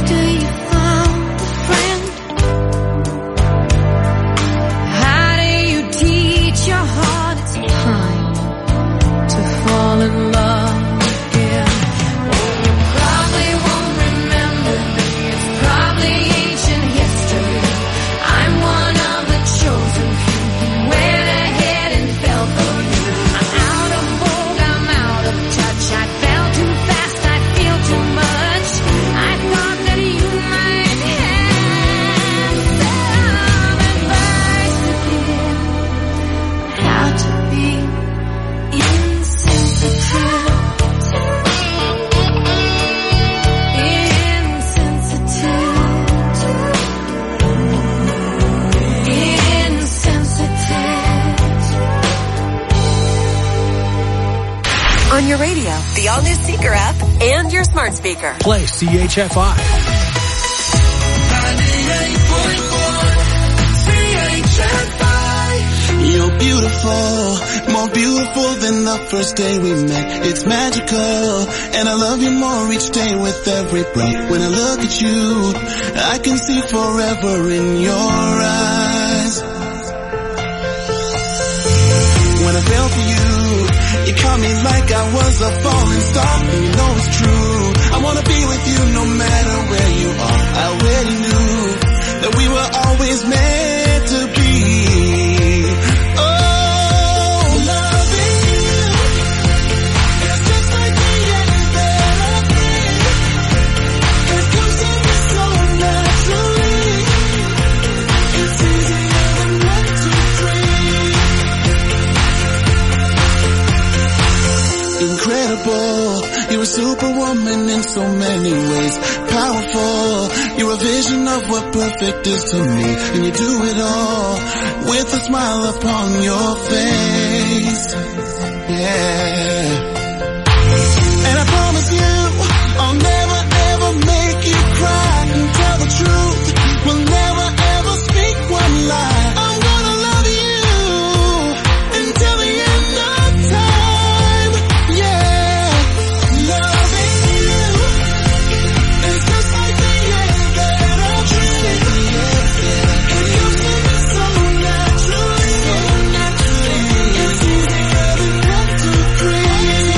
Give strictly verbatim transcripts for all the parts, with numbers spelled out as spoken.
On your radio, the all-new Seeker app, and your smart speaker. Play C H F I. ninety-eight point four C H F I. You're beautiful, more beautiful than the first day we met. It's magical, and I love you more each day with every breath. When I look at you, I can see forever in your eyes. When I fell for you, you caught me like I was a falling star, and you know it's true. I wanna be with you no matter where you are. I already knew that we were always meant to be. Oh, loving you is just like the end that I breathe. It comes to me so naturally. It's easier than one, two, three. Incredible, you're a superwoman in so many ways. Powerful, you're a vision of what perfect is to me. And you do it all with a smile upon your face. Yeah. And I promise you, I'll never ever make you cry. And tell the truth, we'll never ever speak one lie. I'm gonna love you until the end of time. Yeah, loving you is just like the air that I breathe. It comes to me so naturally. It's easier than one, two, three.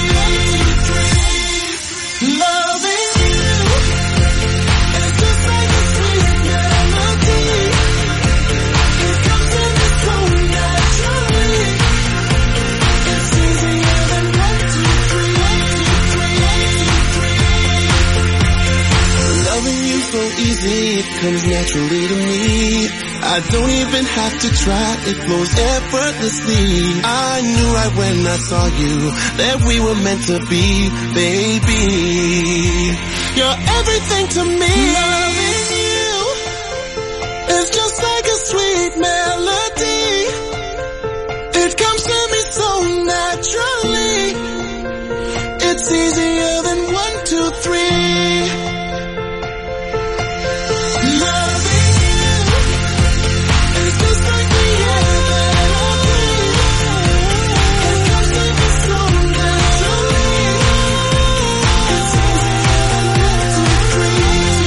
Loving you is just like a sweet melody. It comes to me so naturally. It's easier than one, two, three. Loving you so easy, it comes naturally to me. I don't even have to try, it flows effortlessly. I knew right when I saw you that we were meant to be, baby. You're everything to me. Loving you is just like a sweet melody. It comes to me so naturally. It's easier than one, two, three. Loving you is just like the air that I breathe. It comes to me so naturally. It's easier than one, two, three.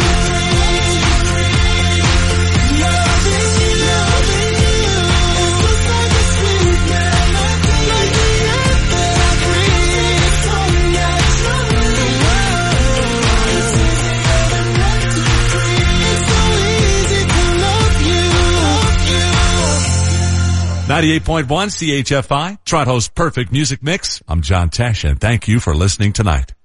Loving you, loving you is just like a sweet melody. Like the air that I breathe, so naturally. It's easier than one, two, three. It's so easy to love you, love you. ninety-eight point one C H F I, Toronto's perfect music mix. I'm John Tesh, and thank you for listening tonight.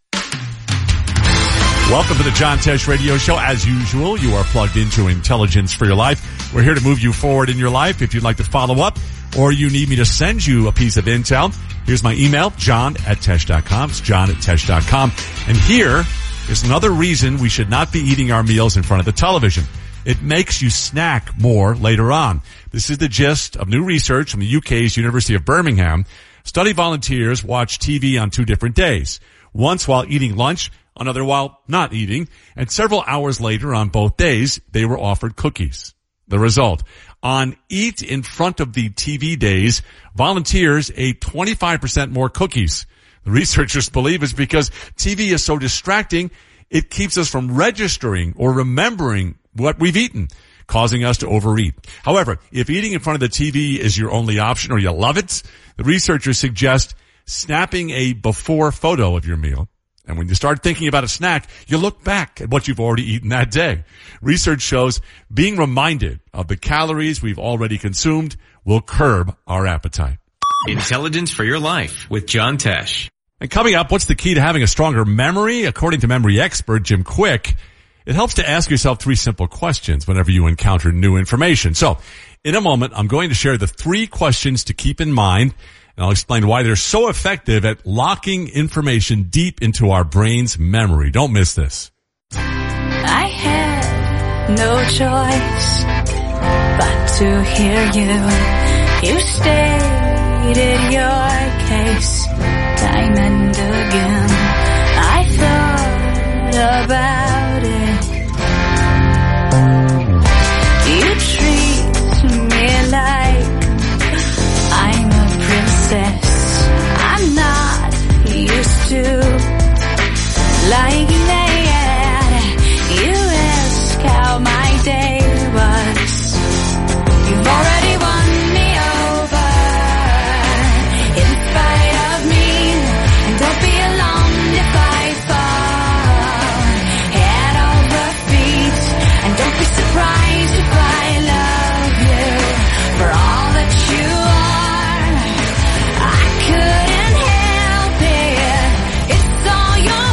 Welcome to the John Tesh Radio Show. As usual, you are plugged into Intelligence for Your Life. We're here to move you forward in your life. If you'd like to follow up or you need me to send you a piece of intel, here's my email, john at tesh dot com. It's john at tesh dot com. And here is another reason we should not be eating our meals in front of the television. It makes you snack more later on. This is the gist of new research from the U K's University of Birmingham. Study volunteers watch T V on two different days. Once while eating lunch, another while not eating, and several hours later on both days, they were offered cookies. The result, on eat in front of the T V days, volunteers ate twenty-five percent more cookies. The researchers believe it's because T V is so distracting, it keeps us from registering or remembering what we've eaten, causing us to overeat. However, if eating in front of the T V is your only option or you love it, the researchers suggest snapping a before photo of your meal. And when you start thinking about a snack, you look back at what you've already eaten that day. Research shows being reminded of the calories we've already consumed will curb our appetite. Intelligence for Your Life with John Tesh. And coming up, what's the key to having a stronger memory? According to memory expert Jim Quick, it helps to ask yourself three simple questions whenever you encounter new information. So, in a moment, I'm going to share the three questions to keep in mind, and I'll explain why they're so effective at locking information deep into our brain's memory. Don't miss this. I had no choice but to hear you. You stated your case time and again. I thought about it. You treat me like I'm a princess. I'm not used to like that. You ask how my day was. You've already won me over in spite of me. And don't be alarmed if I fall head over feet. And don't be surprised if I love you for all that you are. I couldn't help it. It's all your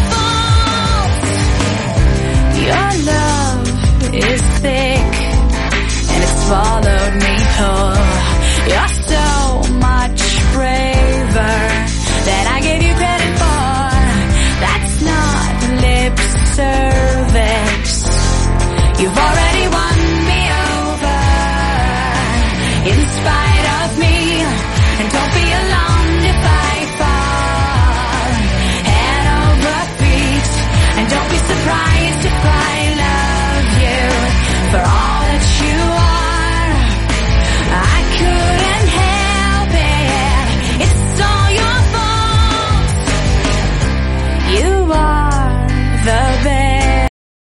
fault. Your love is thick and it's swallowed me whole. You're so much braver than I gave you credit for. That's not lip service. You've already won me over in spite of me. And don't be alarmed if I fall head over feet. And don't be surprised if I love you for all that you are. I couldn't help it. It's all your fault. You are the best.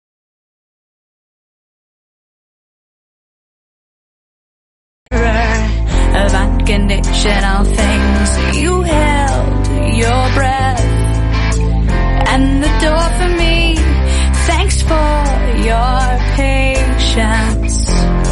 Of unconditional things. You held your breath and the door for me. Thanks for your patience.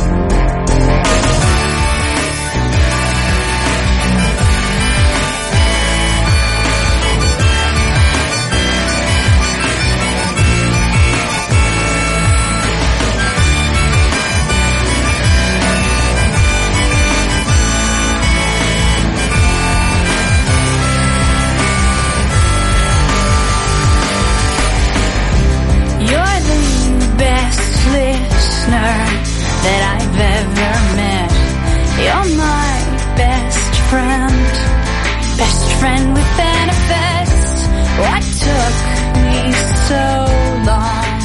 You're the best listener that I've ever met. You're my best friend, best friend with benefits. What took me so long?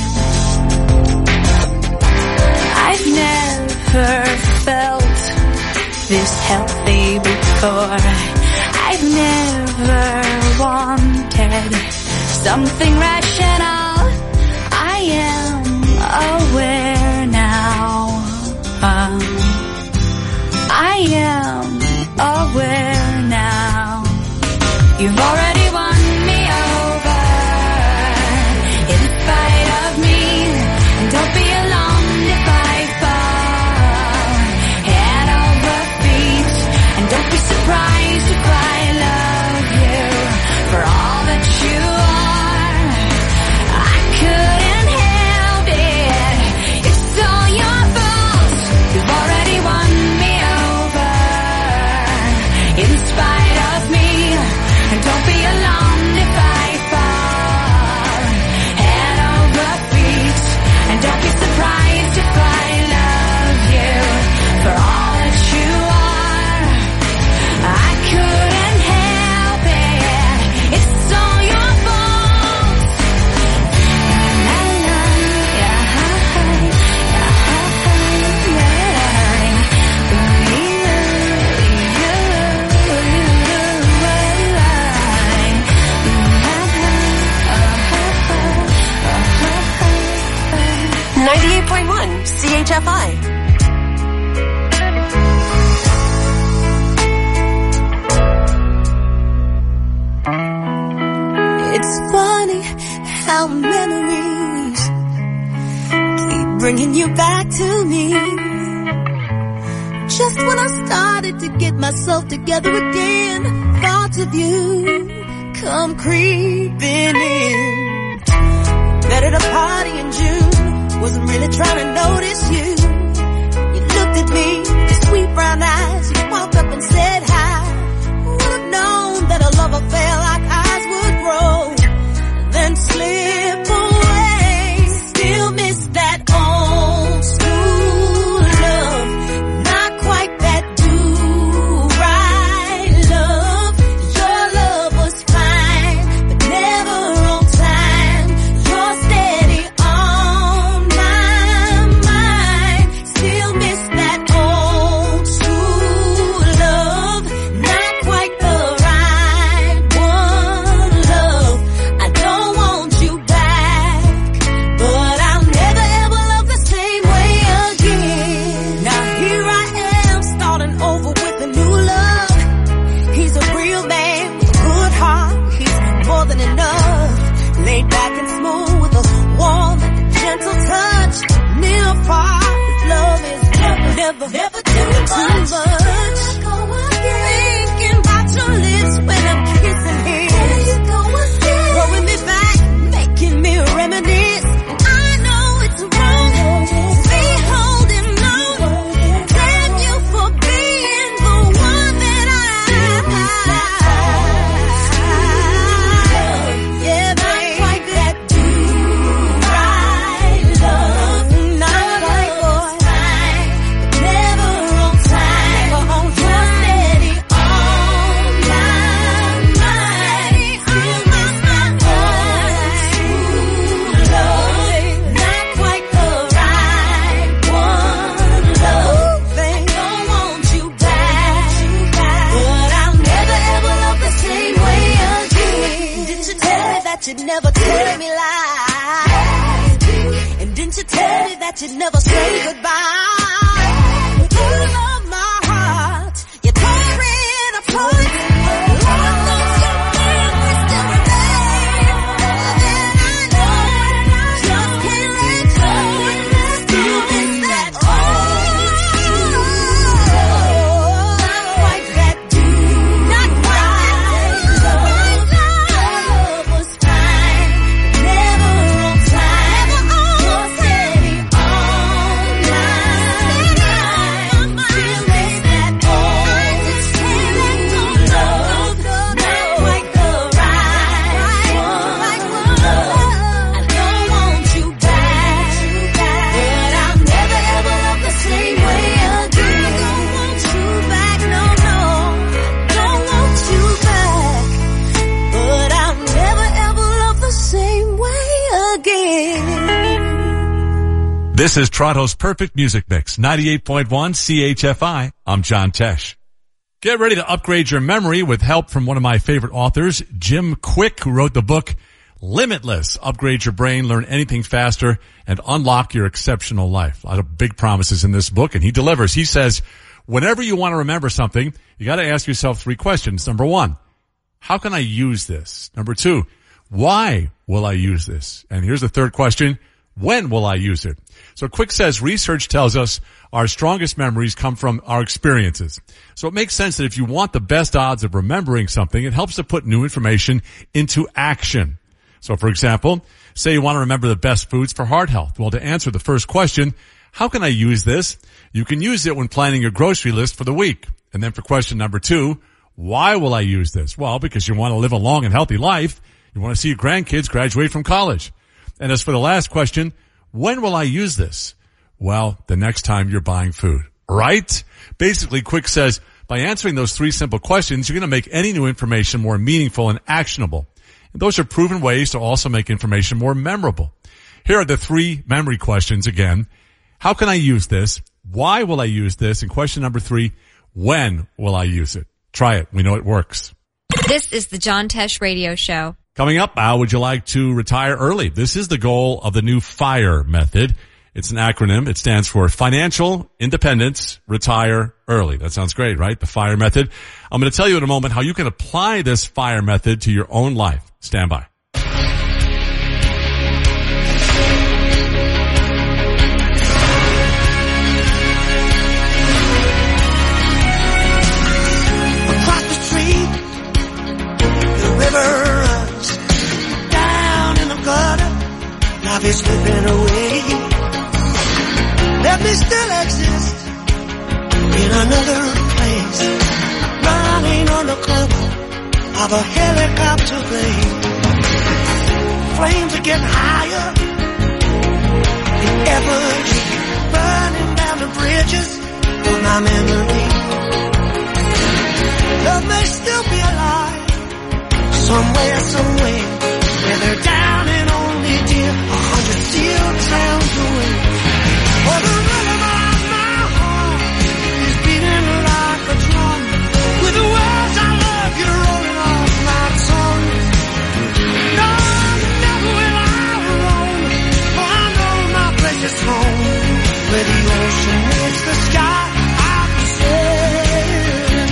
I've never felt this healthy before. I've never wanted something rational. I am aware now. Um, I am aware now. You've already won me over in spite of me. And don't be alarmed if I fall head over feet. And don't be surprised if I love you for all that you are. ninety-eight point one C H F I. It's funny how memories keep bringing you back to me. Just when I started to get myself together again, thoughts of you come creeping in. Met at a party in June, wasn't really trying to notice you. You looked at me, your sweet brown eyes, you walked up and said hi. Would have known that a love affair like ours would grow, then slip away. Still miss that old school love, not quite that do-right love. Your love was fine, but never on time. You're steady on my mind. Still miss that old school love, not quite the right one, love. I don't want you back, but I'll never ever love the same way again. Now here I am, starting over with a new love. He's a real man with a good heart, he's more than enough. Laid back and smooth with a warm and gentle touch. Near or far, his love is never, never, never too much. Thinking about your lips when I'm kissing him. Throwing me back, making me reminisce. I know it's wrong to be holding on. Damn you for being the one that I. Yeah, not quite that do-right love. Not quite, boy. But never on time. Never on time. Steady on my mind. Still miss my old school love. Not quite the right one, love. I don't want you back, but I'll never ever love the same way again. Didn't you tell me that you'd never tell me lies? And didn't you tell me that you'd never say goodbye? You love my heart, you tore it apart. Lord knows your memory still remains. And I know, just can't let go. Still miss that old, not quite that do, not quite that love. Love was fine, never on time. You're steady on my mind. Still miss that old, I just can't let go. Love, not quite the right one. I don't want you back, but I'll never ever love the same way again. I don't want you back, no, no. Don't want you back, but I'll never ever love the same way again. This is Toronto's Perfect Music Mix, ninety-eight point one C H F I. I'm John Tesh. Get ready to upgrade your memory with help from one of my favorite authors, Jim Quick, who wrote the book Limitless. Upgrade your brain, learn anything faster, and unlock your exceptional life. A lot of big promises in this book, and he delivers. He says, whenever you want to remember something, you got to ask yourself three questions. Number one, how can I use this? Number two, why will I use this? And here's the third question, when will I use it? So Quick says research tells us our strongest memories come from our experiences. So it makes sense that if you want the best odds of remembering something, it helps to put new information into action. So for example, say you want to remember the best foods for heart health. Well, to answer the first question, how can I use this? You can use it when planning your grocery list for the week. And then for question number two, why will I use this? Well, because you want to live a long and healthy life. You want to see your grandkids graduate from college. And as for the last question, when will I use this? Well, the next time you're buying food, right? Basically, Quick says, by answering those three simple questions, you're going to make any new information more meaningful and actionable. And those are proven ways to also make information more memorable. Here are the three memory questions again. How can I use this? Why will I use this? And question number three, when will I use it? Try it. We know it works. This is the John Tesh Radio Show. Coming up, how would you like to retire early? This is the goal of the new FIRE method. It's an acronym. It stands for Financial Independence Retire Early. That sounds great, right? The FIRE method. I'm going to tell you in a moment how you can apply this FIRE method to your own life. Stand by. Across the street, the river runs down in the gutter. Life is slipping away. Let me still exist in another place, running on the cover of a helicopter plane. Flames are getting higher, the efforts burning down the bridges of my memory. Love may still be alive, somewhere, somewhere, where they're down and only dear, a hundred steel towns away. Oh, the rhythm of my heart is beating like a drum, with the words I love you rolling off my tongue. No, never will I roam, for I know my place is home, where the ocean meets the sky. I'll be sailing.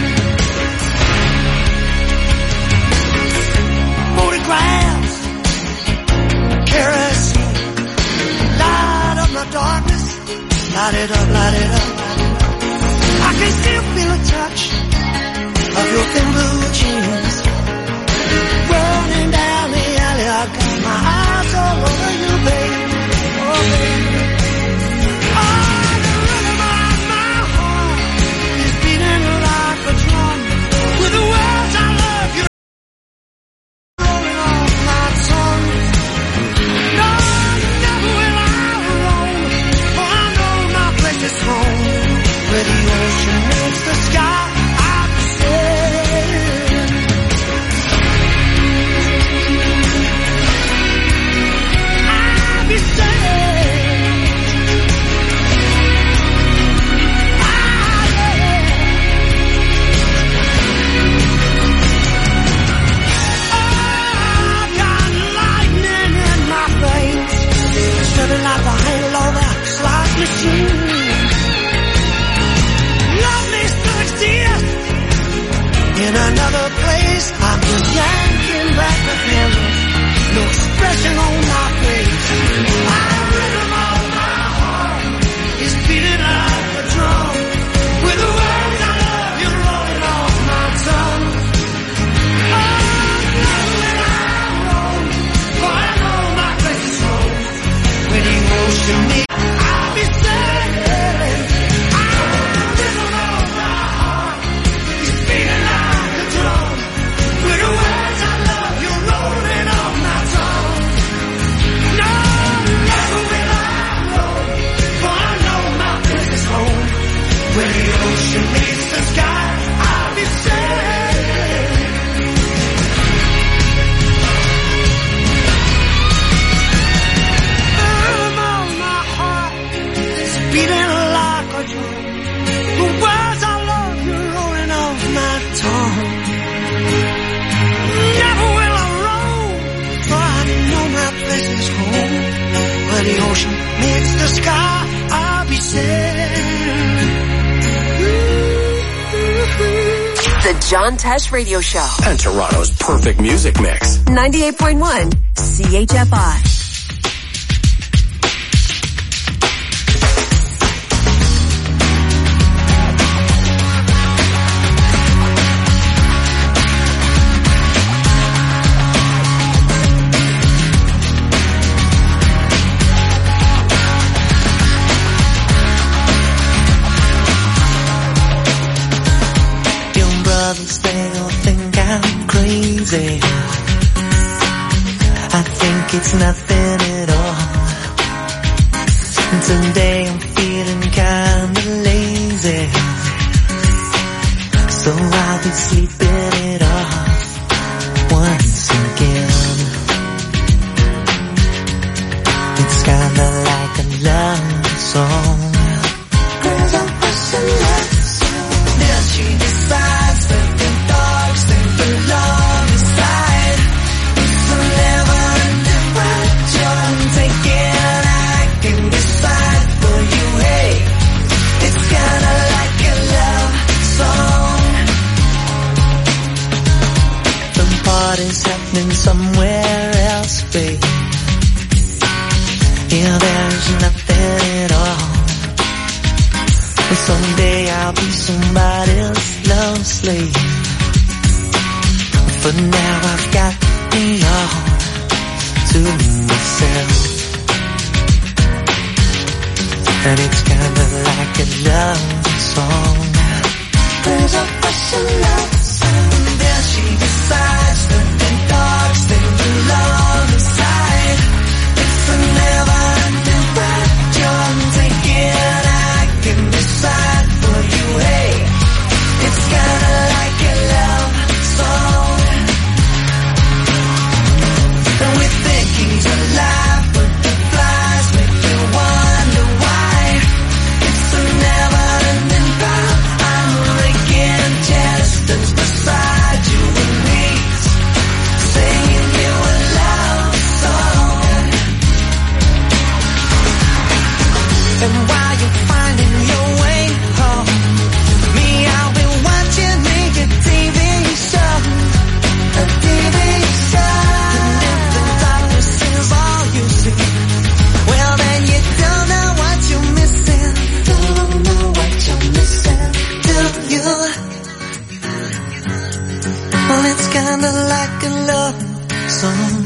Photographs, kerosene, light up my darkness. Light it up, light it up, light it up. I can still feel a touch of your thin blue jeans running down the alley. I've got my eyes all over you, baby. Oh, baby. Oh, the rhythm of my heart is beating like a drum, with the words I love you rolling off my tongue. No, never will I roam, for I know my place is home, where the ocean meets the sky. I'll be sailing. I'll be sailing. Ah, yeah. I've got lightning in my veins, spreading like a halo of a slot machine. Love me still exists in another place. I'm just yanking back the handle, no expression on my face. My rhythm of my heart is beating like a drum, with the words I love you rolling off my tongue. Oh, never will I roam, for I know my place is home, where the ocean meets. I'll be sailing. The rhythm of my heart is beating like a drum, with the words I love you rolling off my tongue. No, never will I roam, for I know my place is home, where the ocean meets the sky. I'll be sailing. The rhythm of my heart is beating like a drum, the words I love you rolling off my tongue. Never will I roam, for I know my place is home, where the ocean meets the sky. I'll be sailing. The John Tesh Radio Show. And Toronto's perfect music mix. ninety-eight point one C H F I. Young brothers, they all think I'm crazy. I think it's nothing at all. Today I'm feeling kinda lazy, so I'll be sleeping it off once again. It's kinda like a love song. Girls are pushing love song. Then she decides that the dogs think the love is right. So never under what you're taking, I can decide. means nothing at all. But someday I'll be somebody else's love slave. For now I've got me all to myself. And it's kinda like a love song. There's a Russian love song. And then she decides that the dogs they belong inside. It's a never-ending ride. You're taking, I can decide for you. Hey, it's kinda like a love song. And we think he's alive, but the flies make you wonder why. It's a never-ending ride. I'm making gestures beside you and me, singing you a love song. And while you're finding your way home, me, I'll be watching me a T V show, a T V show. And if the darkness is all you see, well then you don't know what you're missing. Don't know what you're missing, do you? Well, it's kinda like a love song.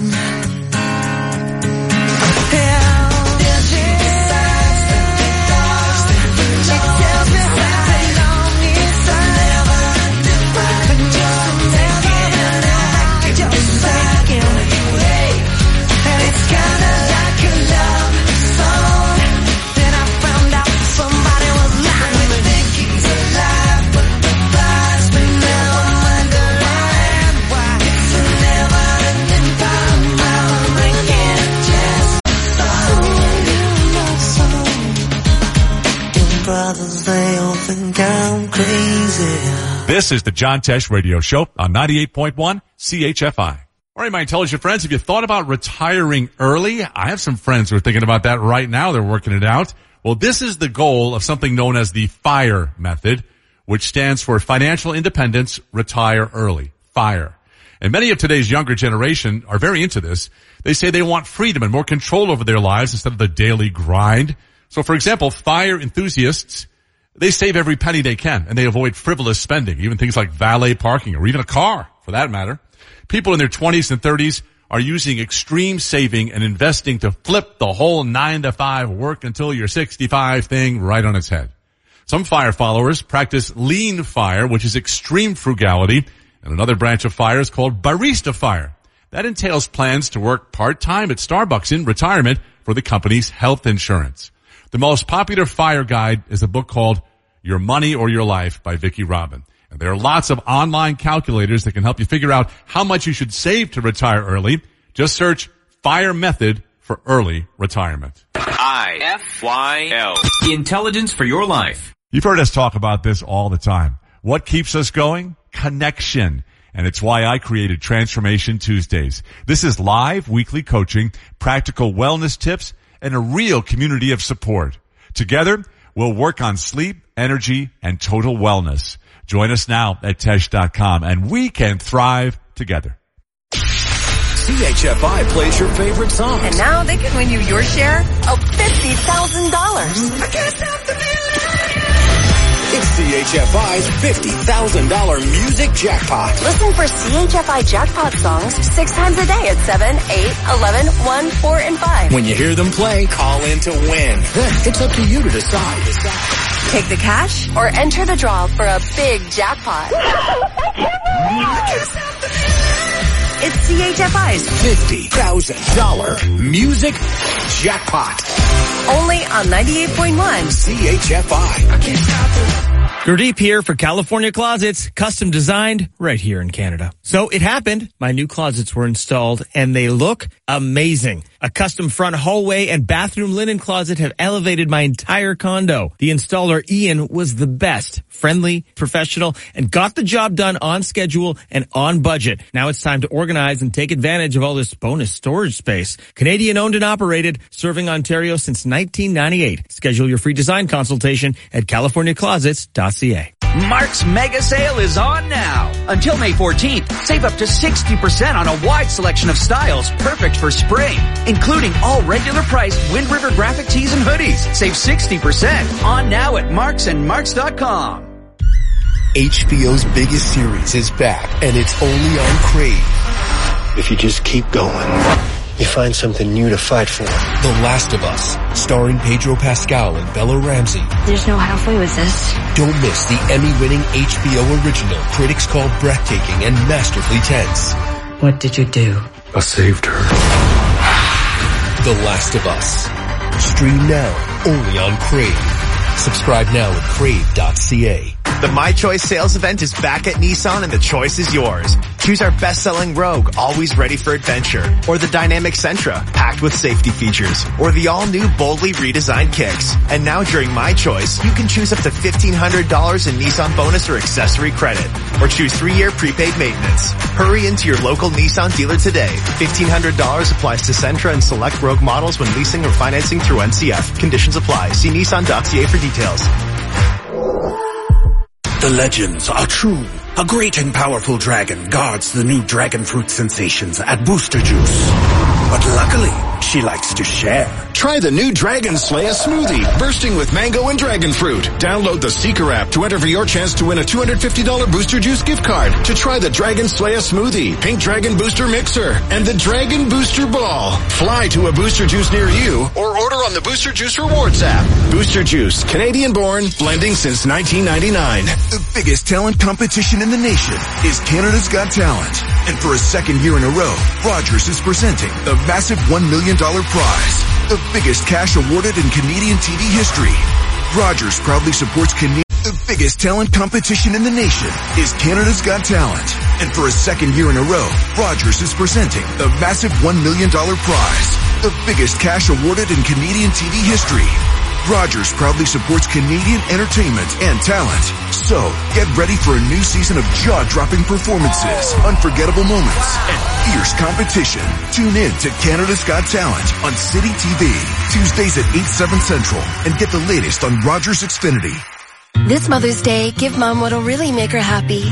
Brothers, they all think I'm crazy. This is the John Tesh Radio Show on ninety-eight point one C H F I. All right, my intelligent friends, have you thought about retiring early? I have some friends who are thinking about that right now. They're working it out. Well, this is the goal of something known as the FIRE method, which stands for Financial Independence, Retire Early. FIRE. And many of today's younger generation are very into this. They say they want freedom and more control over their lives instead of the daily grind. So, for example, FIRE enthusiasts, they save every penny they can, and they avoid frivolous spending, even things like valet parking or even a car, for that matter. People in their twenties and thirties are using extreme saving and investing to flip the whole nine to five work until you're sixty-five thing right on its head. Some FIRE followers practice lean FIRE, which is extreme frugality, and another branch of FIRE is called barista FIRE. That entails plans to work part-time at Starbucks in retirement for the company's health insurance. The most popular FIRE guide is a book called Your Money or Your Life by Vicki Robin. And there are lots of online calculators that can help you figure out how much you should save to retire early. Just search FIRE method for early retirement. I F Y L. Intelligence for your life. You've heard us talk about this all the time. What keeps us going? Connection. And it's why I created Transformation Tuesdays. This is live weekly coaching, practical wellness tips, and a real community of support. Together, we'll work on sleep, energy, and total wellness. Join us now at Tesh dot com, and we can thrive together. C H F I plays your favorite songs. And now they can win you your share of fifty thousand dollars. I can't stop the It's C H F I's fifty thousand dollars music jackpot. Listen for C H F I jackpot songs six times a day at seven, eight, eleven, one, four, and five. When you hear them play, call in to win. Then it's up to you to decide. Take the cash or enter the draw for a big jackpot. It's C H F I's fifty thousand dollars music jackpot. Only on ninety-eight point one C H F I. I can't stop it. Gurdeep here for California Closets, custom designed right here in Canada. So it happened. My new closets were installed and they look amazing. A custom front hallway and bathroom linen closet have elevated my entire condo. The installer, Ian, was the best, friendly, professional, and got the job done on schedule and on budget. Now it's time to organize and take advantage of all this bonus storage space. Canadian owned and operated, serving Ontario since nineteen ninety-eight. Schedule your free design consultation at california closets dot c a. Mark's Mega Sale is on now. Until May fourteenth, save up to sixty percent on a wide selection of styles perfect for spring, including all regular priced Wind River graphic tees and hoodies. Save sixty percent on now at marks and marks dot com. H B O's biggest series is back, and it's only on Crave. If you just keep going, you find something new to fight for. The Last of Us, starring Pedro Pascal and Bella Ramsey. There's no halfway with this. Don't miss the Emmy-winning H B O original critics call breathtaking and masterfully tense. What did you do? I saved her. The Last of Us. Stream now, only on Crave. Subscribe now at crave dot c a. The My Choice sales event is back at Nissan and the choice is yours. Choose our best-selling Rogue, always ready for adventure, or the dynamic Sentra, packed with safety features, or the all-new boldly redesigned Kicks. And now during My Choice, you can choose up to fifteen hundred dollars in Nissan bonus or accessory credit, or choose three-year prepaid maintenance. Hurry into your local Nissan dealer today. fifteen hundred dollars applies to Sentra and select Rogue models when leasing or financing through N C F. Conditions apply. See nissan dot c a for details. The legends are true. A great and powerful dragon guards the new dragon fruit sensations at Booster Juice. But luckily, she likes to share. Try the new Dragon Slayer smoothie, bursting with mango and dragon fruit. Download the Seeker app to enter for your chance to win a two hundred fifty dollars Booster Juice gift card to try the Dragon Slayer smoothie, Pink Dragon Booster Mixer, and the Dragon Booster Ball. Fly to a Booster Juice near you or order on the Booster Juice Rewards app. Booster Juice, Canadian-born, blending since nineteen ninety-nine. The biggest talent competition in the nation is Canada's Got Talent. And for a second year in a row, Rogers is presenting the massive one million dollars prize, the biggest cash awarded in Canadian T V history. Rogers proudly supports Canadian. The biggest talent competition in the nation is Canada's Got Talent. And for a second year in a row, Rogers is presenting the massive one million dollars prize, the biggest cash awarded in Canadian T V history. Rogers proudly supports Canadian entertainment and talent. So, get ready for a new season of jaw-dropping performances, unforgettable moments, and fierce competition. Tune in to Canada's Got Talent on City T V, Tuesdays at eight, seven Central, and get the latest on Rogers Xfinity. This Mother's Day, give Mom what'll really make her happy.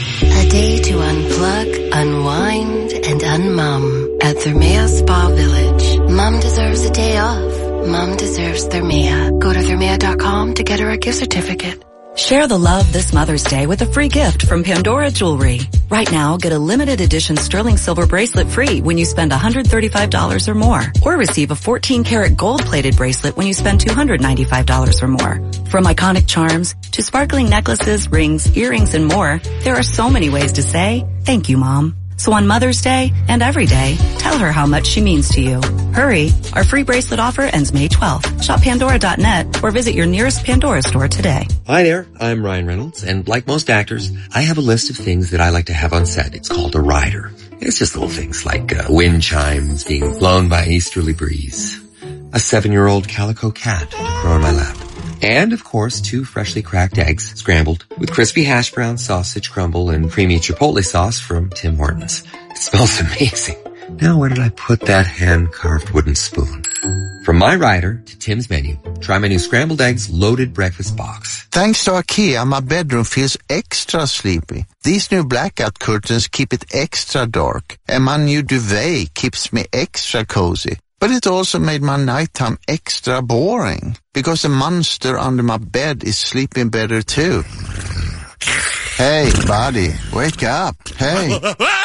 A day to unplug, unwind, and unmum at Thermea Spa Village. Mom deserves a day off. Mom deserves Thermea. Go to thermea dot com to get her a gift certificate. Share the love this Mother's Day with a free gift from Pandora Jewelry. Right now, get a limited edition sterling silver bracelet free when you spend one hundred thirty-five dollars or more. Or receive a fourteen karat gold plated bracelet when you spend two hundred ninety-five dollars or more. From iconic charms to sparkling necklaces, rings, earrings, and more, there are so many ways to say, thank you, Mom. So on Mother's Day and every day, tell her how much she means to you. Hurry, our free bracelet offer ends May twelfth. Shop Pandora dot net or visit your nearest Pandora store today. Hi there, I'm Ryan Reynolds, and like most actors, I have a list of things that I like to have on set. It's called a rider. It's just little things like uh, wind chimes being blown by an easterly breeze, a seven-year-old calico cat to crow on my lap, and, of course, two freshly cracked eggs scrambled with crispy hash brown sausage crumble and creamy chipotle sauce from Tim Hortons. It smells amazing. Now, where did I put that hand-carved wooden spoon? From my rider to Tim's menu, try my new scrambled eggs loaded breakfast box. Thanks to IKEA, my bedroom feels extra sleepy. These new blackout curtains keep it extra dark, and my new duvet keeps me extra cozy. But it also made my nighttime extra boring, because the monster under my bed is sleeping better too. Hey, buddy, wake up. Hey.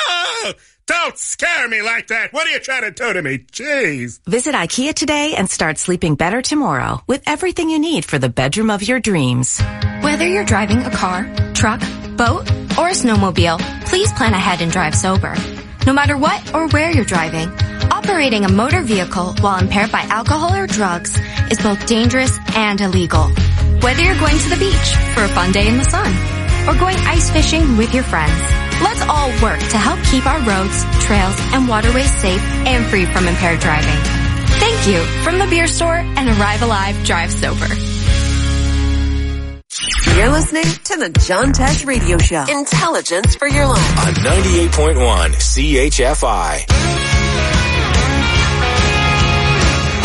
Don't scare me like that. What are you trying to do to me? Jeez. Visit IKEA today and start sleeping better tomorrow with everything you need for the bedroom of your dreams. Whether you're driving a car, truck, boat, or a snowmobile, please plan ahead and drive sober. No matter what or where you're driving, operating a motor vehicle while impaired by alcohol or drugs is both dangerous and illegal. Whether you're going to the beach for a fun day in the sun or going ice fishing with your friends, let's all work to help keep our roads, trails, and waterways safe and free from impaired driving. Thank you from the beer store and Arrive Alive Drive Sober. You're listening to the John Tesh Radio Show. Intelligence for your life. On ninety-eight point one C H F I.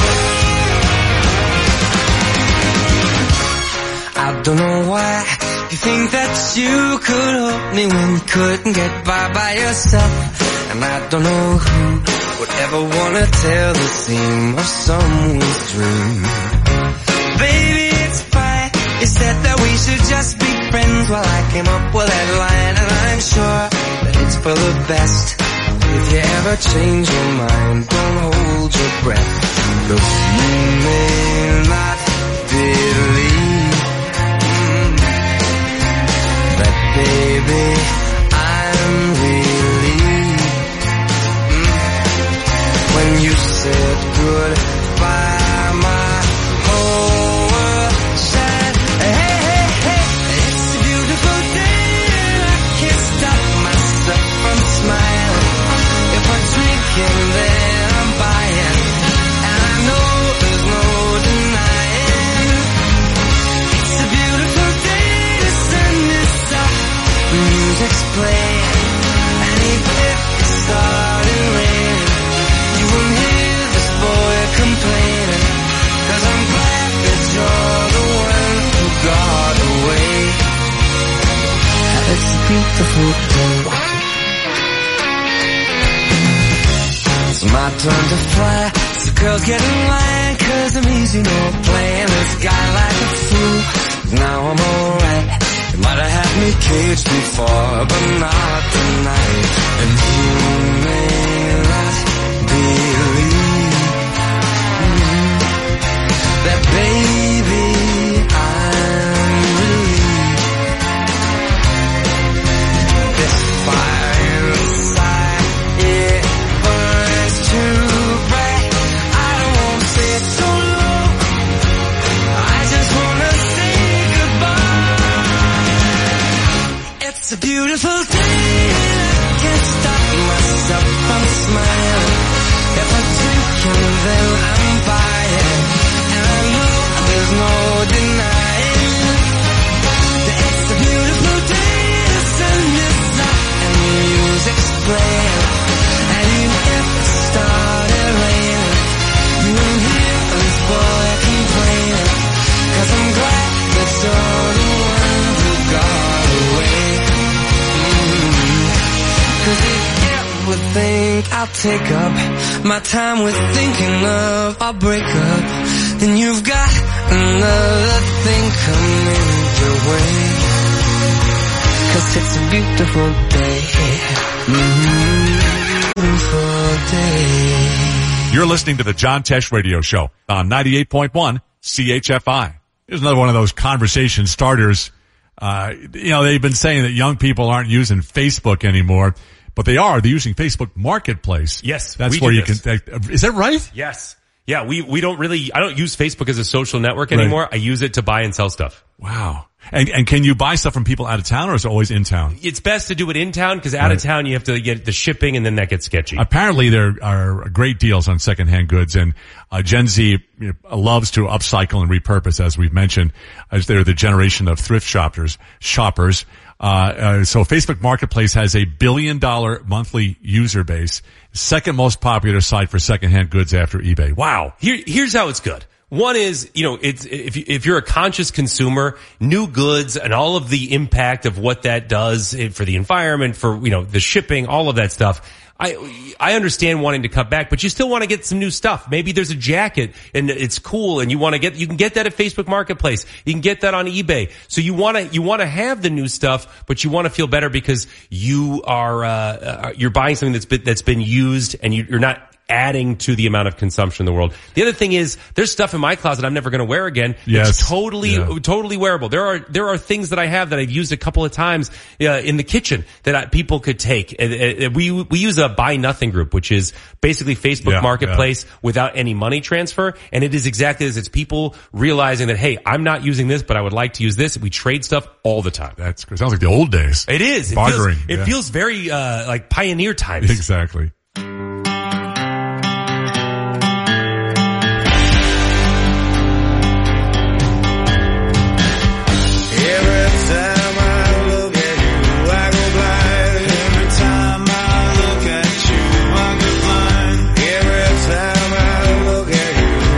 I don't know why you think that you could hold me when you couldn't get by by yourself? And I don't know who would ever wanna tell the seam of someone's dream. Baby, it's fine. You said that we should just be friends. Well, I came up with that line, and I'm sure that it's for the best. If you ever change your mind, don't hold your breath. Look, you may not believe mm, that, baby, I'm relieved mm, when you said goodbye. My whole world shined. Hey, hey, hey, it's a beautiful day, and I can't stop myself from smiling. If I'm drinking, then I'm buying, and I know there's no denying. It's a beautiful day, the sun is up, the music's playing, and even if it started raining, you won't hear this boy complaining, 'cause I'm glad that you're the one who got away. It's a beautiful day. It's my turn to fly, so girls get in line, 'cause I'm easy, no playing this guy like a fool. Now I'm alright. You might have had me caged before, but not tonight. And you may not believe mm, that, baby, I'm relieved. This fire inside, it burns too bright. I don't want to say it so low, I just want to say goodbye. It's a beautiful day, and I can't stop myself from smiling. If I'm drinking, then I'm buying, and I know there's no denying that it's a beautiful day. The sun is up and the music's playing, and even if it started raining, you won't hear this boy complaining, 'cause I'm glad that you're the one who got away. Mm-hmm. 'Cause if you would think I'll take up my time with thinking of our breakup, then you've got another thing coming your way. 'Cause it's a beautiful day. Mm-hmm. Beautiful day. You're listening to the John Tesh Radio Show on ninety-eight point one C H F I. Here's another one of those conversation starters. Uh, you know, they've been saying that young people aren't using Facebook anymore, but they are. They're using Facebook Marketplace. Yes, that's we where do you this. can. Uh, is that right? Yes. Yeah, we, we don't really, I don't use Facebook as a social network anymore. Right. I use it to buy and sell stuff. Wow. And, and can you buy stuff from people out of town, or is it always in town? It's best to do it in town, because out Right. of town you have to get the shipping, and then that gets sketchy. Apparently there are great deals on secondhand goods, and uh, Gen Z you know, loves to upcycle and repurpose, as we've mentioned, as they're the generation of thrift shoppers. Shoppers. Uh, uh, so Facebook Marketplace has a billion dollar monthly user base, second most popular site for secondhand goods after eBay. Wow. Here, here's how it's good. One is, you know, it's, if, if you're a conscious consumer, new goods and all of the impact of what that does for the environment, for, you know, the shipping, all of that stuff. I, I understand wanting to cut back, but you still want to get some new stuff. Maybe there's a jacket and it's cool and you want to get, you can get that at Facebook Marketplace. You can get that on eBay. So you want to, you want to have the new stuff, but you want to feel better because you are, uh, you're buying something that's been, that's been used, and you, you're not adding to the amount of consumption in the world. The other thing is, there's stuff in my closet I'm never going to wear again. Yes. It's totally, Yeah. totally wearable. There are, there are things that I have that I've used a couple of times uh, in the kitchen that I, people could take. Uh, uh, we, we use a buy nothing group, which is basically Facebook Yeah, Marketplace without any money transfer. And it is exactly as it's people realizing that, hey, I'm not using this, but I would like to use this. We trade stuff all the time. That's, it sounds like the old days. It is. It Bartering. feels, it yeah. feels very, uh, like pioneer times. Exactly.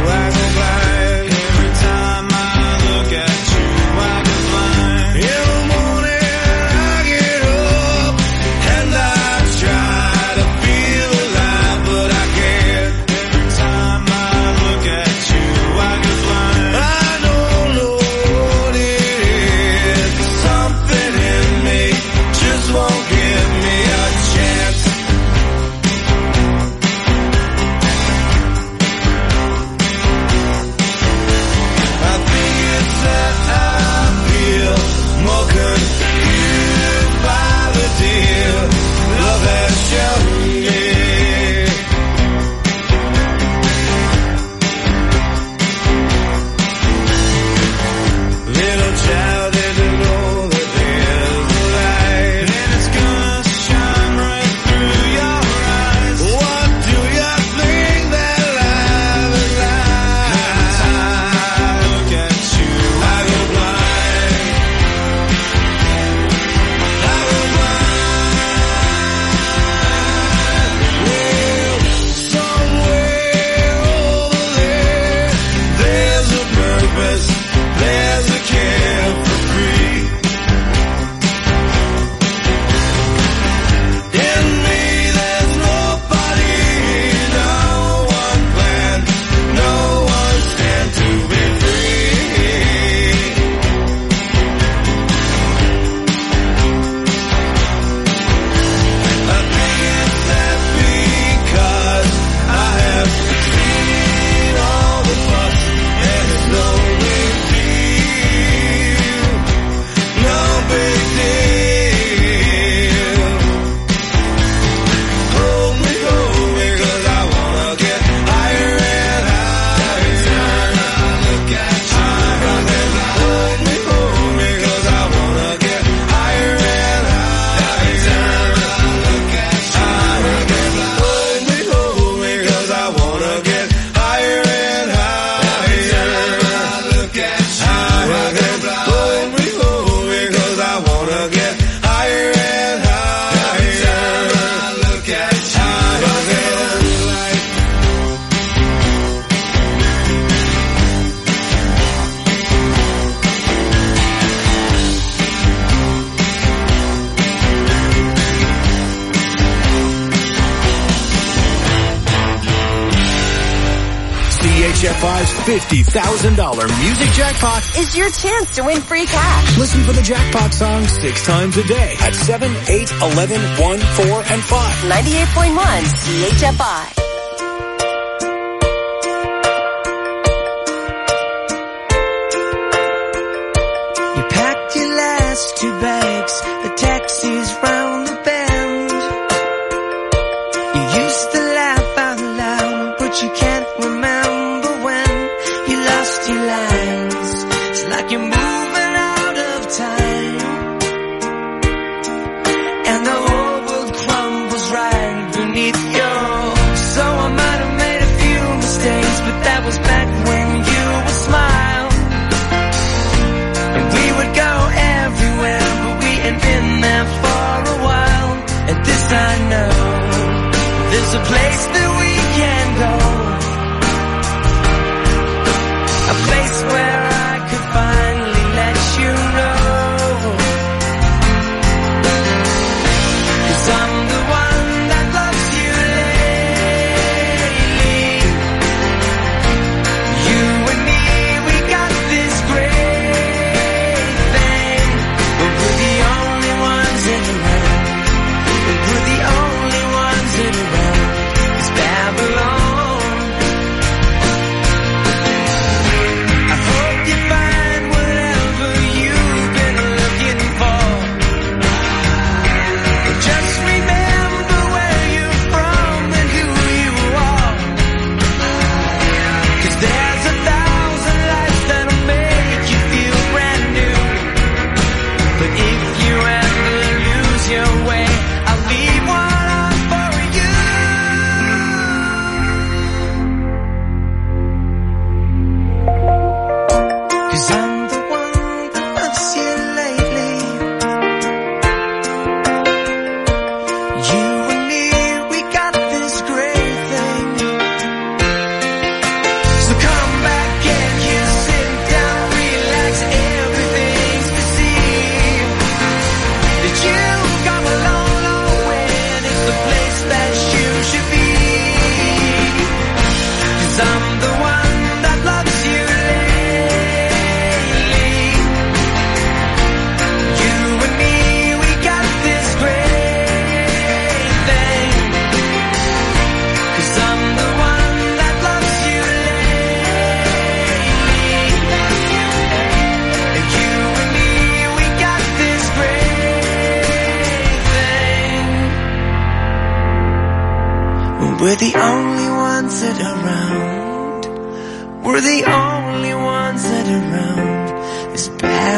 In the F I's fifty thousand dollars music jackpot is your chance to win free cash. Listen for the jackpot song six times a day at seven, eight, eleven, one, four, and five. ninety-eight point one C H F I. You packed your last two bags, the taxi's round the bend. You used to laugh out loud, but you can't remember when you lost your lines. It's like you're moving out of time, and the whole world crumbles right beneath your roof. So I might have made a few mistakes, but that was back when you would smile, and we would go everywhere, but we ain't been there for a while. And this I know, there's a place that we can go, a place where I could finally let you know, 'cause I'm the one that loves you lately. You and me, we got this great thing, but we're the only ones in the round. We're the only ones in the round. It's Babylon. I hope you find whatever you've been looking for. But just remember where you're from and who you are, 'cause there's a thousand lives that'll make you feel brand new. But if you ever lose your way, I'll leave one on for you. 'Cause I'm the one that loves you lately. You and me, we got this great thing. So come back and you sit down, relax, everything's deceived. That you've come a long, long way, and it's the place that you should be. 'Cause I'm the one that loves you lately. You and me, we got this great thing. 'Cause I'm the one that loves you lately. And you and me, we got this great thing. We're the only ones that are around. We're the only ones that are around. It's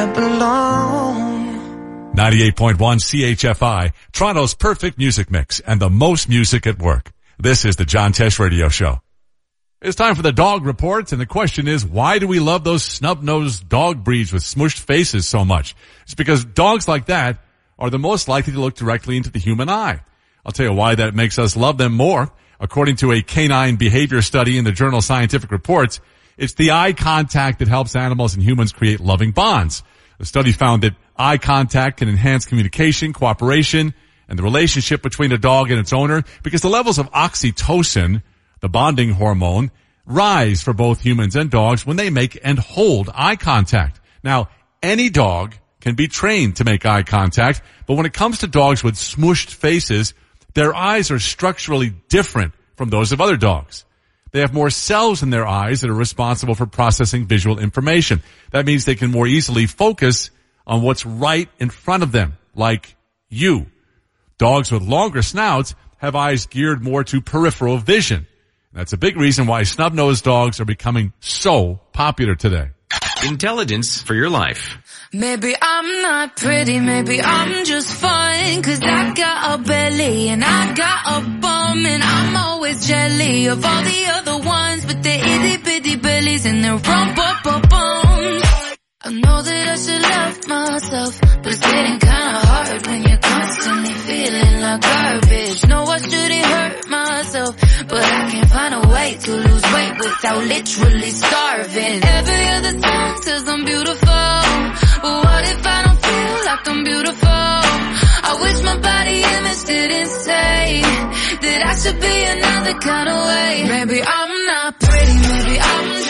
Babylon. ninety-eight point one C H F I, Toronto's perfect music mix and the most music at work. This is the John Tesh Radio Show. It's time for the dog report, and the question is, why do we love those snub-nosed dog breeds with smushed faces so much? It's because dogs like that are the most likely to look directly into the human eye. I'll tell you why that makes us love them more. According to a canine behavior study in the journal Scientific Reports, it's the eye contact that helps animals and humans create loving bonds. The study found that eye contact can enhance communication, cooperation, and the relationship between a dog and its owner, because the levels of oxytocin, the bonding hormone, rise for both humans and dogs when they make and hold eye contact. Now, any dog can be trained to make eye contact, but when it comes to dogs with smooshed faces, their eyes are structurally different from those of other dogs. They have more cells in their eyes that are responsible for processing visual information. That means they can more easily focus on what's right in front of them, like you. Dogs with longer snouts have eyes geared more to peripheral vision. That's a big reason why snub-nosed dogs are becoming so popular today. Intelligence for your life. Maybe I'm not pretty, maybe I'm just fine, 'cause I got a belly and I got a bum, and I'm always jelly of all the other ones with their itty bitty bellies and their rump up up bums. I know that I should love myself, but it's getting kinda hard when you're constantly feeling like garbage. No, I shouldn't hurt myself, but I can't find a way to lose weight without literally starving. Every other song says I'm beautiful, but what if I don't feel like I'm beautiful? I wish my body image didn't say that I should be another kind of way. Maybe I'm not pretty, maybe I'm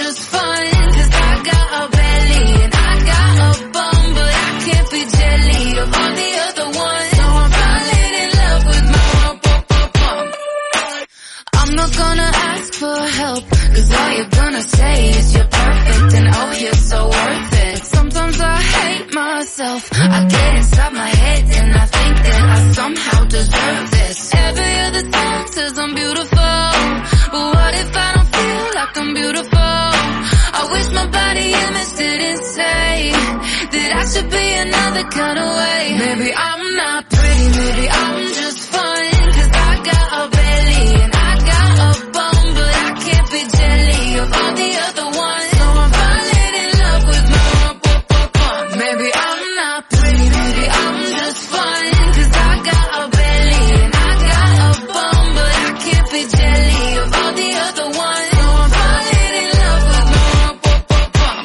myself. I get inside my head and I think that I somehow deserve this. Every other song says I'm beautiful, but what if I don't feel like I'm beautiful? I wish my body image didn't say that I should be another kind of way. Maybe I'm not pretty, maybe I'm just fine, 'cause I got a belly and I got a bum, but I can't be jelly of all the other ones. So I'm falling in love with my rump, rump, rump, rump. Maybe I'm not pretty, maybe I'm just fine, 'cause I got a belly and I got a bum, but I can't be jelly of all the other ones. So I'm falling in love with my rump, rump, rump, rump.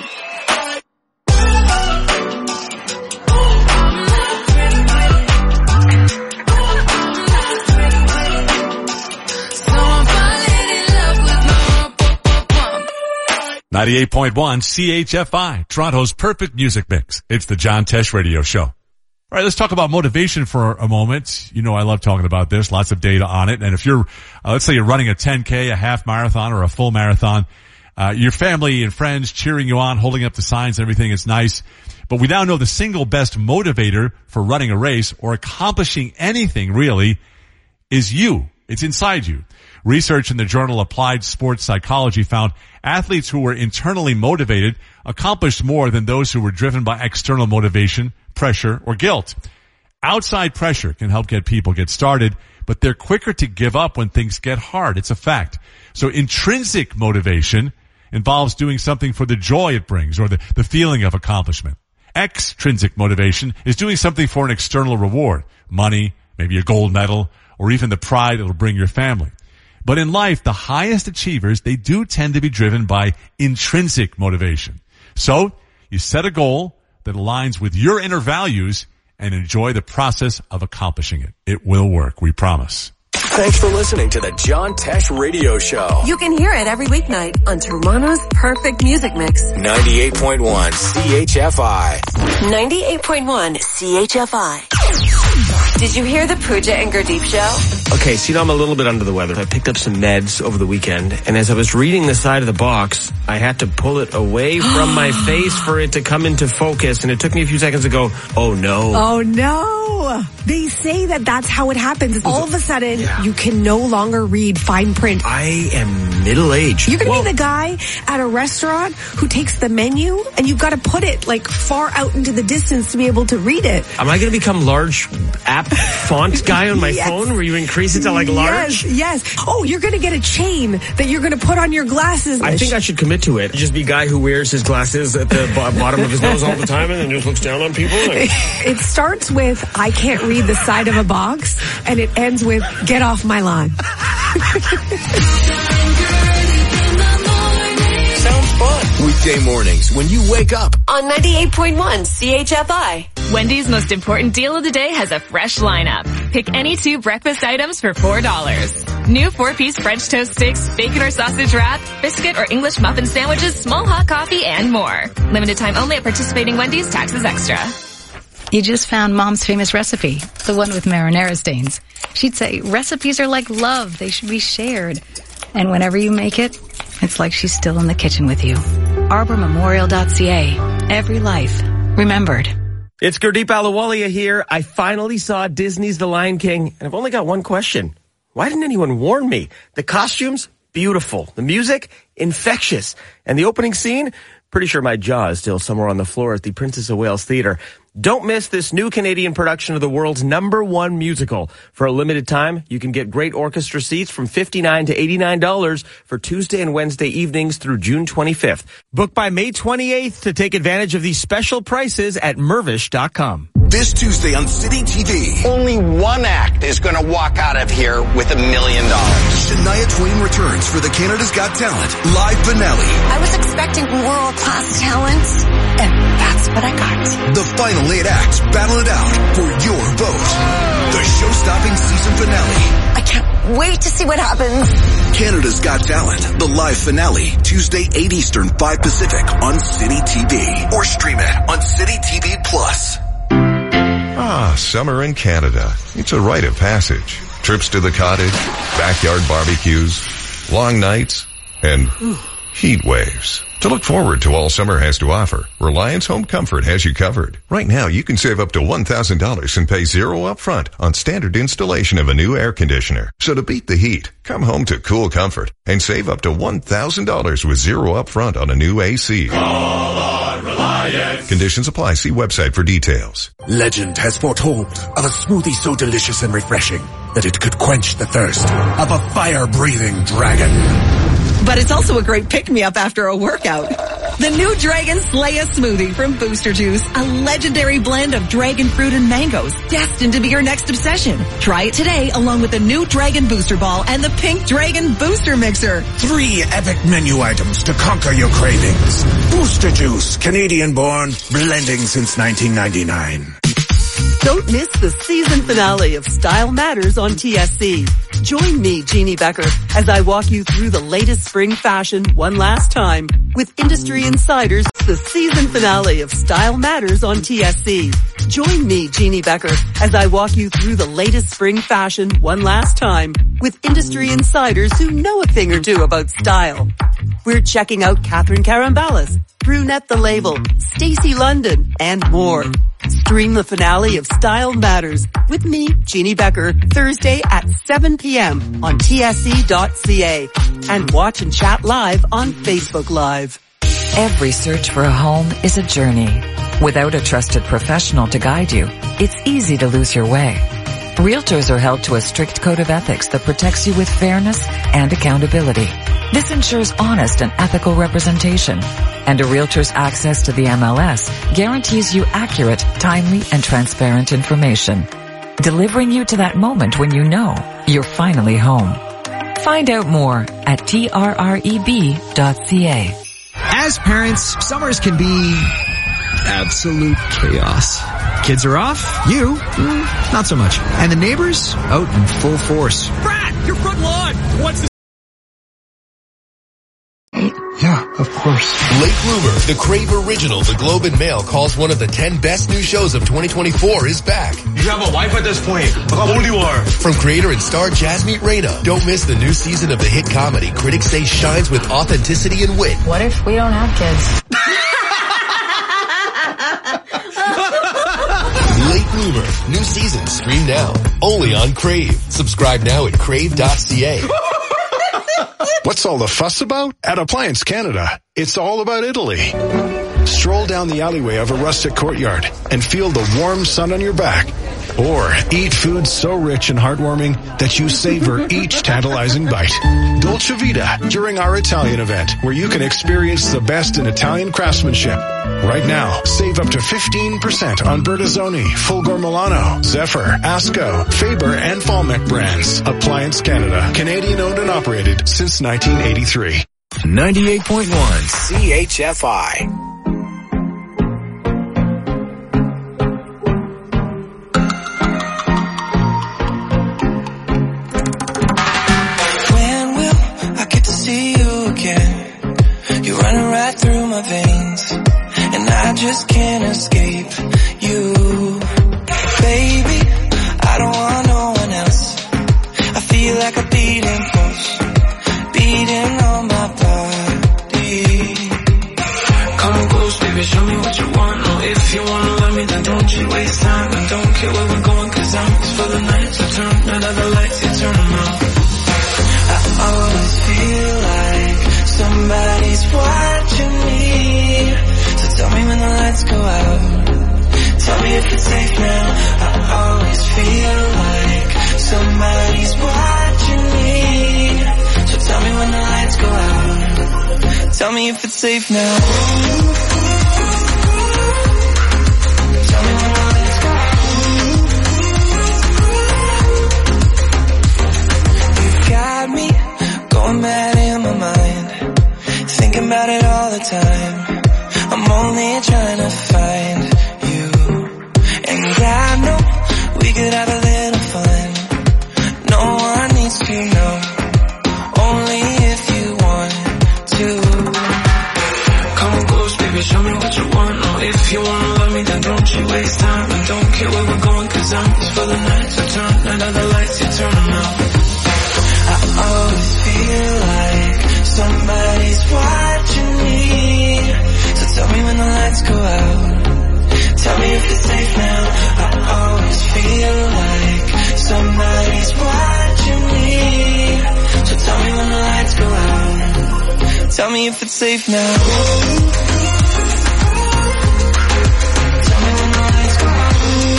ninety-eight point one C H F I, Toronto's perfect music mix. It's the John Tesh Radio Show. All right, let's talk about motivation for a moment. You know I love talking about this, lots of data on it. And if you're, uh, let's say you're running a ten K, a half marathon, or a full marathon, uh, your family and friends cheering you on, holding up the signs and everything is nice. But we now know the single best motivator for running a race or accomplishing anything really is you. It's inside you. Research in the journal Applied Sports Psychology found athletes who were internally motivated accomplished more than those who were driven by external motivation, pressure, or guilt. Outside pressure can help get people get started, but they're quicker to give up when things get hard. It's a fact. So intrinsic motivation involves doing something for the joy it brings or the, the feeling of accomplishment. Extrinsic motivation is doing something for an external reward, money, maybe a gold medal, or even the pride it'll bring your family. But in life, the highest achievers, they do tend to be driven by intrinsic motivation. So, you set a goal that aligns with your inner values and enjoy the process of accomplishing it. It will work, we promise. Thanks for listening to the John Tesh Radio Show. You can hear it every weeknight on Toronto's perfect music mix. ninety-eight point one C H F I. ninety-eight point one C H F I. Did you hear the Pooja and Gurdeep show? Okay, so you know I'm a little bit under the weather. I picked up some meds over the weekend, and as I was reading the side of the box, I had to pull it away from my face for it to come into focus, and it took me a few seconds to go, oh no. Oh no. They say that that's how it happens. All of a sudden, yeah. you can no longer read fine print. I am middle-aged. You're going to be the guy at a restaurant who takes the menu, and you've got to put it like far out into the distance to be able to read it. Am I going to become large app font guy on my yes. phone where you increase it to like large? Yes, yes. Oh, you're going to get a chain that you're going to put on your glasses. I think I should commit to it. Just be a guy who wears his glasses at the b- bottom of his nose all the time and then just looks down on people. Like... It starts with, I can't read the side of a box, and it ends with, get off my lawn. Sounds fun. Weekday mornings when you wake up. On ninety-eight point one C H F I. Wendy's most important deal of the day has a fresh lineup. Pick any two breakfast items for four dollars. New four-piece French toast sticks, bacon or sausage wrap, biscuit or English muffin sandwiches, small hot coffee, and more. Limited time only at participating Wendy's. Taxes extra. You just found Mom's famous recipe, the one with marinara stains. She'd say recipes are like love. They should be shared. And whenever you make it, it's like she's still in the kitchen with you. arbor memorial dot c a. Every life remembered. It's Gurdeep Ahluwalia here. I finally saw Disney's The Lion King, and I've only got one question. Why didn't anyone warn me? The costumes, beautiful. The music, infectious. And the opening scene, pretty sure my jaw is still somewhere on the floor at the Princess of Wales Theatre. Don't miss this new Canadian production of the world's number one musical. For a limited time, you can get great orchestra seats from fifty-nine dollars to eighty-nine dollars for Tuesday and Wednesday evenings through June twenty-fifth. Book by May twenty-eighth to take advantage of these special prices at mervish dot com. This Tuesday on City T V. Only one act is going to walk out of here with a million dollars. Shania Twain returns for the Canada's Got Talent live finale. I was expecting world-class talent, and that's what I got. The final eight acts battle it out for your vote. The show-stopping season finale. I can't wait to see what happens. Canada's Got Talent, the live finale, Tuesday eight Eastern, five Pacific on City T V. Or stream it on City T V Plus. Ah, summer in Canada. It's a rite of passage. Trips to the cottage, backyard barbecues, long nights, and heat waves. To look forward to all summer has to offer, Reliance Home Comfort has you covered. Right now, you can save up to one thousand dollars and pay zero upfront on standard installation of a new air conditioner. So to beat the heat, come home to cool comfort and save up to one thousand dollars with zero upfront on a new A C. Call on Reliance. Conditions apply. See website for details. Legend has foretold of a smoothie so delicious and refreshing that it could quench the thirst of a fire-breathing dragon. But it's also a great pick-me-up after a workout. The new Dragon Slayer smoothie from Booster Juice, a legendary blend of dragon fruit and mangoes, destined to be your next obsession. Try it today along with the new Dragon Booster Ball and the Pink Dragon Booster Mixer. Three epic menu items to conquer your cravings. Booster Juice, Canadian-born, blending since nineteen ninety-nine. Don't miss the season finale of Style Matters on T S C. Join me, Jeannie Becker, as I walk you through the latest spring fashion one last time with industry insiders. The season finale of Style Matters on T S C. Join me, Jeannie Becker, as I walk you through the latest spring fashion one last time with industry insiders who know a thing or two about style. We're checking out Catherine Caramballas, Brunette the Label, Stacey London, and more. Stream the finale of Style Matters with me, Jeannie Becker, Thursday at seven p.m. on T S C dot C A and watch and chat live on Facebook Live. Every search for a home is a journey. Without a trusted professional to guide you, it's easy to lose your way. Realtors are held to a strict code of ethics that protects you with fairness and accountability. This ensures honest and ethical representation. And a realtor's access to the M L S guarantees you accurate, timely, and transparent information, delivering you to that moment when you know you're finally home. Find out more at T R R E B dot C A. As parents, summers can be absolute chaos. Kids are off, you, mm, not so much. And the neighbors, out in full force. Brad, your front lawn! What's the... Yeah, of course. Late Bloomer, the Crave original, the Globe and Mail calls one of the ten best new shows of twenty twenty-four is back. You have a wife at this point. Look how old you are. From creator and star Jasmeet Reyna. Don't miss the new season of the hit comedy critics say shines with authenticity and wit. What if we don't have kids? Late Bloomer, new season stream now. Only on Crave. Subscribe now at crave dot c a. What's all the fuss about? At Appliance Canada, it's all about Italy. Stroll down the alleyway of a rustic courtyard and feel the warm sun on your back. Or eat food so rich and heartwarming that you savor each tantalizing bite. Dolce Vita during our Italian event, where you can experience the best in Italian craftsmanship. Right now, save up to fifteen percent on Bertazzoni, Fulgor Milano, Zephyr, Asco, Faber, and Falmec brands. Appliance Canada, Canadian owned and operated since nineteen eighty-three. ninety-eight point one C H F I. Through my veins, and I just can't escape you, baby. I don't want no one else. I feel like a beating pulse, beating on my body. Come close, baby, show me what you want. Oh, if you wanna love me, then don't you waste time. And don't care where we're going, cause I'm for the night. So turn none of the lights, you turn them out. I always feel like somebody's watching me. So tell me when the lights go out. Tell me if it's safe now. I always feel like somebody's watching me. So tell me when the lights go out. Tell me if it's safe now. Tell me when the lights go out. You've got me going mad in my mind, thinking about it all the time. I'm only trying to find you, and I know we could have a little fun. No one needs to know, only if you want to. Come close, baby, show me what you want. Oh, if you wanna love me, then don't you waste time. And don't care where we're going, cause I'm just for the night. So turn none of the lights, you turn them out. I always feel like somebody's watching me. Tell me when the lights go out. Tell me if it's safe now. I always feel like somebody's watching me. So tell me when the lights go out. Tell me if it's safe now. Tell me when the lights go out.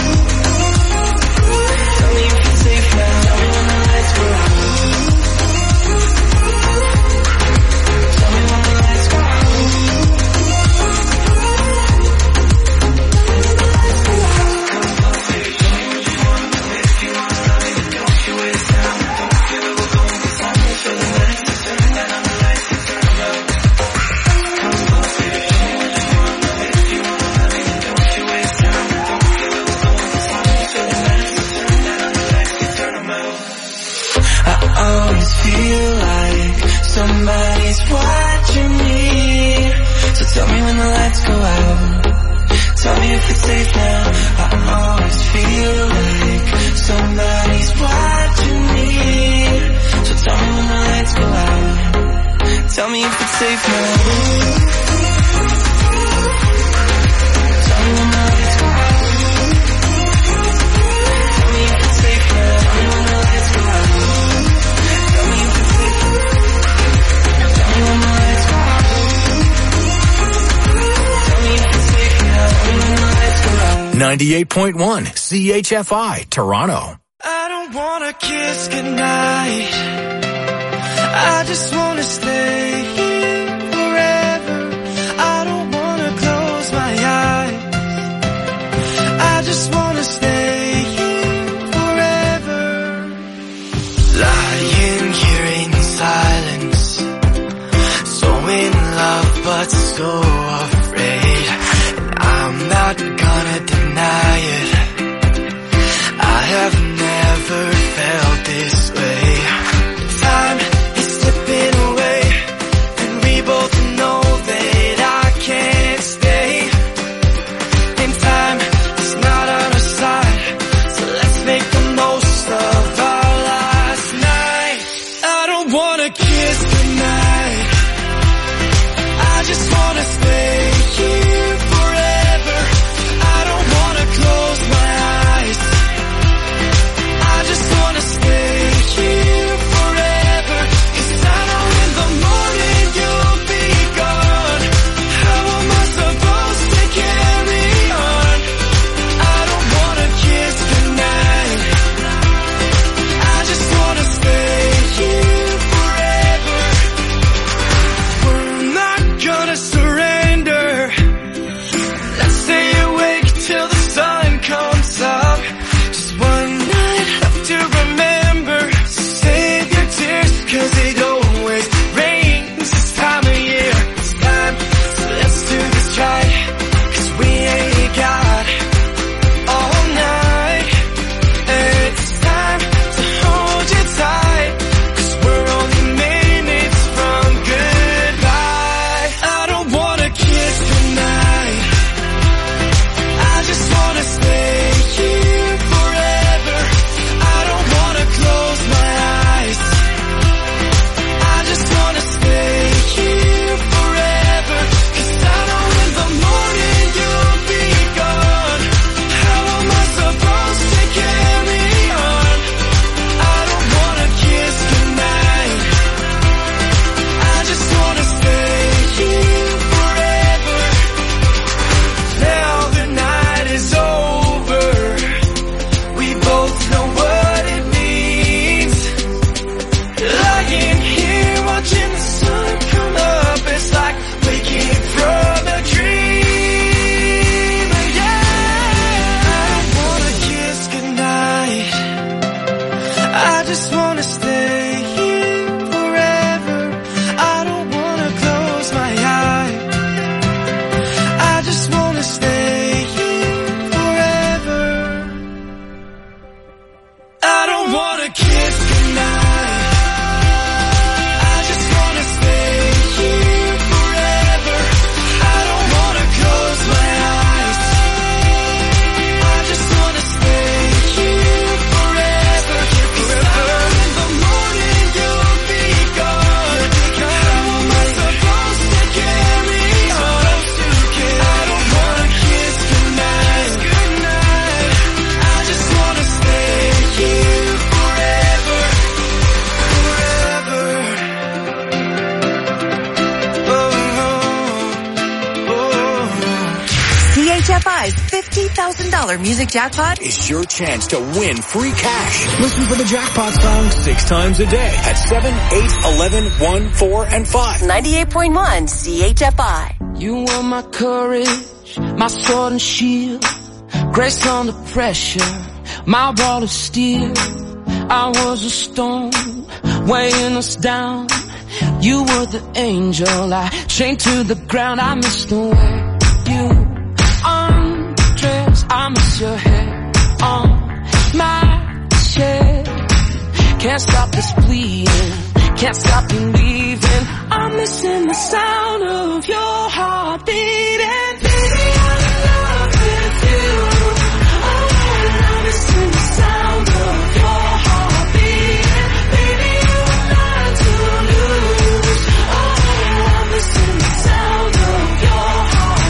Tell me if it's safe now. Tell me when the lights go out. Tell me when the lights go out. Feel like somebody's watching me. So tell me when the lights go out. Tell me if it's safe now. I always feel like somebody's watching me. So tell me when the lights go out. Tell me if it's safe now. Tell me when the lights go out. Tell me if it's safe now. Tell me when the lights go out. ninety-eight point one C H F I, Toronto. I don't wanna kiss goodnight. I just wanna stay here forever. I don't wanna close my eyes. I just wanna stay here forever. Lying here in silence, so in love but so afraid. And I'm not gonna deny it. I have never felt this way. Time is slipping away, and we both know that I can't stay. And time is not on our side, so let's make the most of our last night. I don't wanna kiss goodnight. I just wanna stay here forever. I H F I's fifty thousand dollars music jackpot is your chance to win free cash. Listen for the jackpot song six times a day at seven, eight, eleven, one, four, and five. ninety-eight point one C H F I. You were my courage, my sword and shield, grace under pressure, my wall of steel. I was a stone weighing us down. You were the angel I chained to the ground. I miss the way you undress. I miss your hair on my chest. Can't stop this bleeding, can't stop believing. I'm missing the sound of your heart beating. Baby, I'm in love with you. Oh, I'm missing the sound of your heart beating. Baby, you are mine to lose. Oh, I'm missing the sound of your heart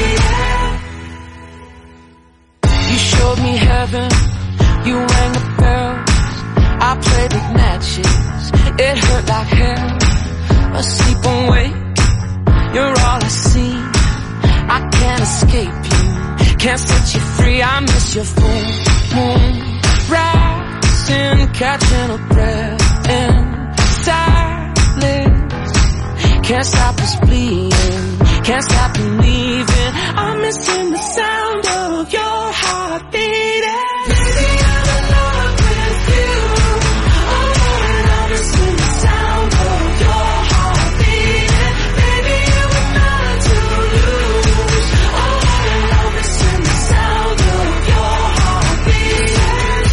beating. You showed me heaven, you rang the bells. I played with matches, it hurt like hell. Asleep awake, you're all I see. I can't escape you, can't set you free. I miss your full moon rising, catching a breath in silence. Can't stop this bleeding, can't stop believing. I'm missing the sound of your heart beating. Baby, I'm in love with you. Oh, and I'm missing the sound of your heart beating. Baby, you were mine to lose. Oh, and I'm missing the sound of your heart beating.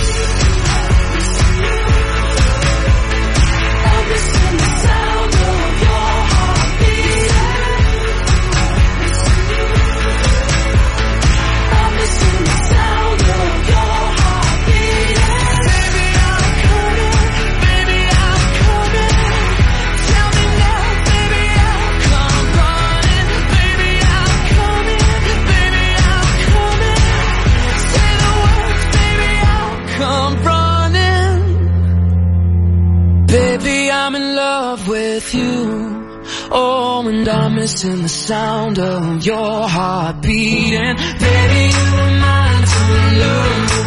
I'm missing the sound of your heart beating. I'm missing the sound of your heart beating. Baby, I'm coming, baby, I'm coming. Tell me now, baby, I'll come running. Baby, I'm coming, baby, I'm coming. Say the words, baby, I'll come running. Baby, I'm in love with you. Oh, and I'm missing the sound of your heart beating. Baby, you were mine to lose.